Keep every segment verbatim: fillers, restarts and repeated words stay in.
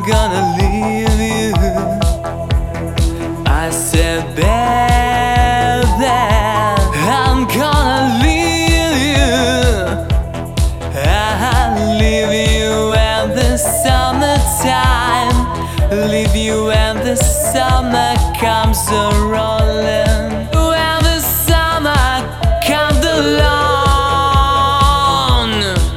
gonna leave you. I said, baby, I'm gonna leave you. I'll leave you in the summertime, leave you when the summer comes a-rolling. When the summer comes along,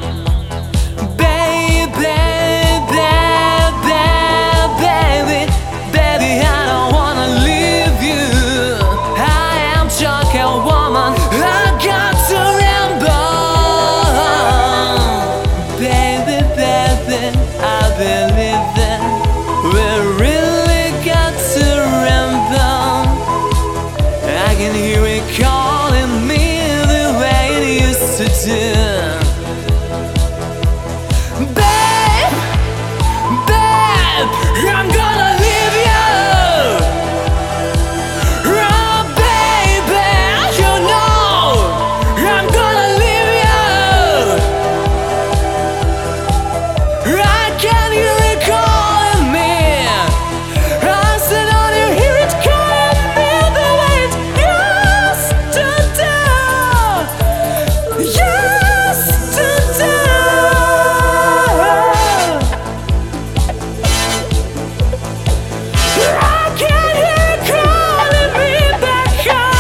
baby, baby, baby, baby, I don't wanna leave you. I am just a woman, I got to remember. Baby, baby, I believe that we really got to remember. I can hear it calling me the way it used to do. Babe, babe, I'm gonna leave you. Oh, baby, you know I'm gonna leave you. I can hear it calling me. I said, don't you hear it calling me the way it used to do? Used to do. I can hear it calling me back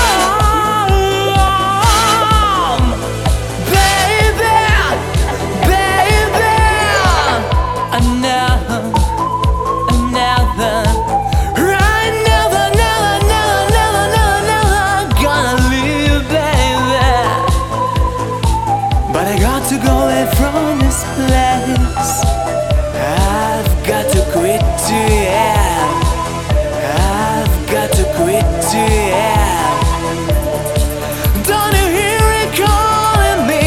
home. Baby, baby, I never, I never, I never, never, never, never, never, never gonna leave, baby. But I got to go away from this place. I've got to quit to yeah. I've got to quit to yeah. Don't you hear it calling me?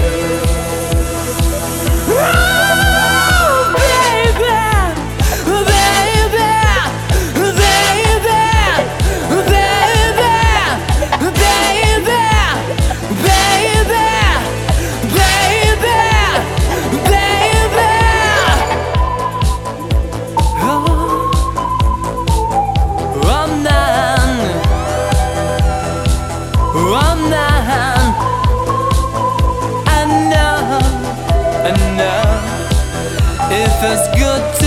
Oh, baby, baby, baby, baby, baby, baby, baby. Oh, I'm not, I'm not. I know, I know. It feels good to